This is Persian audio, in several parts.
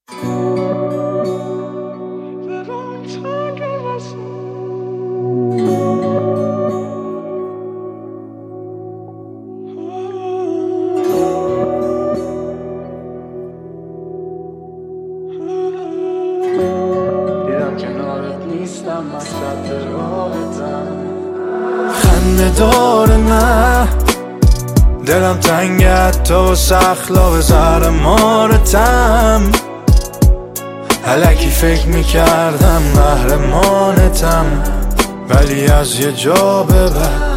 دیدم کنارت نیستم، من سد راحتم. خنده داره نه دلم تنگت تو سخلا به زهر مارتم. الکی فکر میکردم قهرمانتم، ولی از یه جا به بعد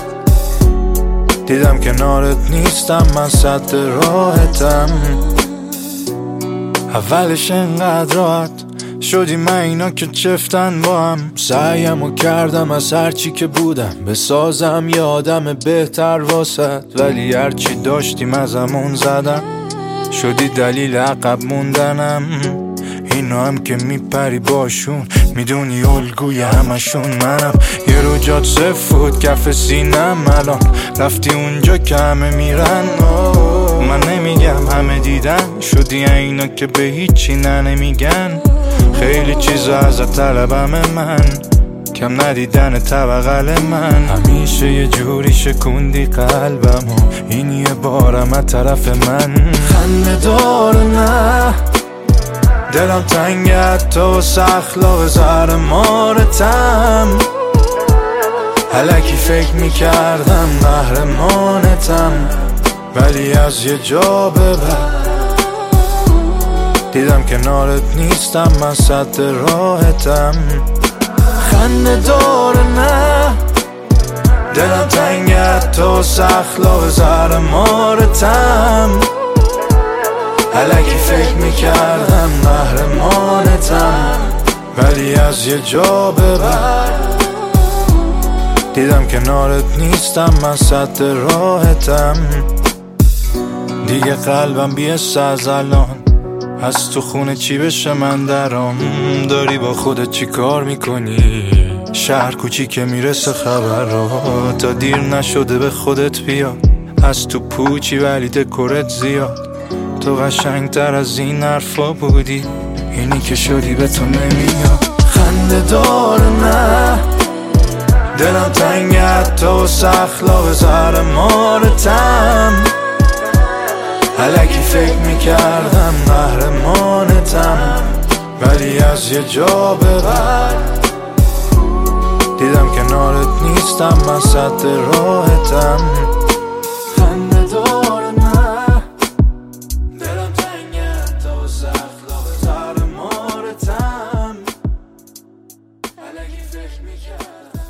دیدم کنارت نیستم، من سد راحتم. اولش انقدر راحت شدی من اینا که چفتن با هم. سعیمو کردم از هرچی که بودم بسازم یه آدم بهتر واسد، ولی هرچی داشتیم ازمون زدم، شدی دلیل عقب موندنم. اینا هم که میپری باشون میدونی الگوی همشون منم. یه رو جات صفر بود کف سینم، الان رفتی اونجا که همه میرن. من نمیگم همه دیدن، شدی اینا که به هیچی نمیگن. خیلی چیزا ازت طلبم من، کم ندیدن بغل من. همیشه یه جوری شکوندی قلبم و این یه بارم از طرف من. خنده داره نه دلم تنگت تو سخلا به زهر مارتم. الکی فکر میکردم قهرمانتم، ولی از یه جا به بعد دیدم کنارت نیستم، من سد راحتم. خنده داره نه دلم تنگت تو سخلا به زهر مارتم. الکی فکر میکردم قهرمانتم، ولی از یه جا به بعد دیدم کنارت نیستم، من سد راحتم. دیگه قلبم بیست از الان، از تو خونه چی بشه من درام. داری با خودت چی کار میکنی؟ شهر کوچیکه میرسه خبر را، تا دیر نشده به خودت بیا. از تو پوچی ولی دکورت زیاد، تو قشنگتر از این حرفا بودی، اینی که شدی به تو نمیاد. خنده داره نه دلم تنگت تو سخلا به زهر مارتم. الکی فکر میکردم قهرمانتم، ولی از یه جا به بعد دیدم کنارت نیستم، من سد راحتم. خنده داره نه دلم تنگت تو سخلا به زهر مارتم. الکی فکر میکردم